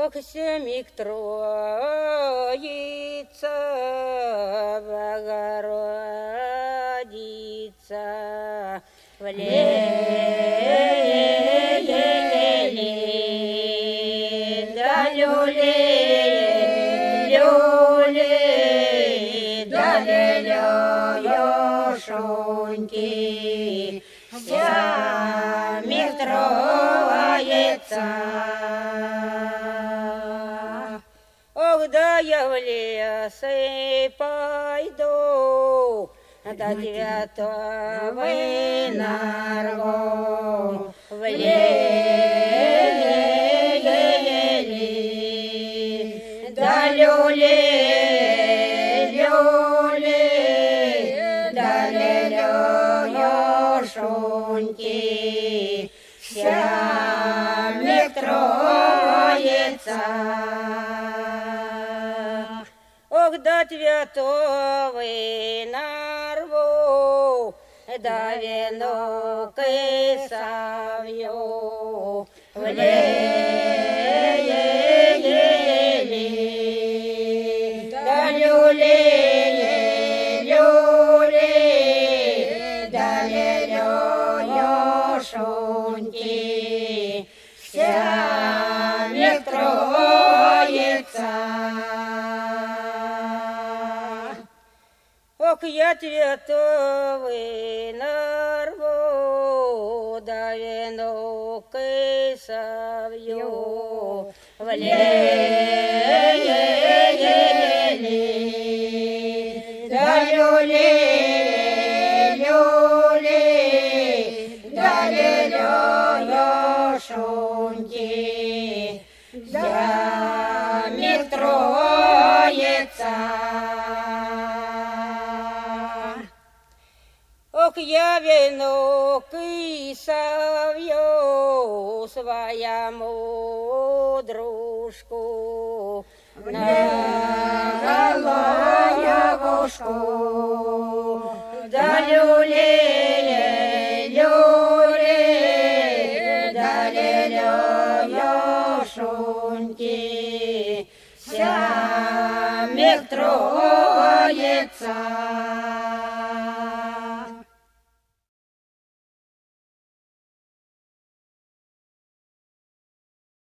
Ох, семик Троица, Богородица, в леле, да люле, люле, да лелёшоньки, семик Троица. Ох, да я в лес и пойду, до девятого нарву, в леле, да люле, люле, да лелёшоньки, семик Троица. Ох, до девятого нарву, да венок и совью, в леле, да люле, люле, да лелёшоньки, семик Троица. Ох, я цветовый нарву, да венок и совью, в леле, да люле, люле, да лелёшоньки, семик Троица. Ох, я венок и совью своему дружку на головушку, да люле, люле, да лелёшоньки, семик Троица.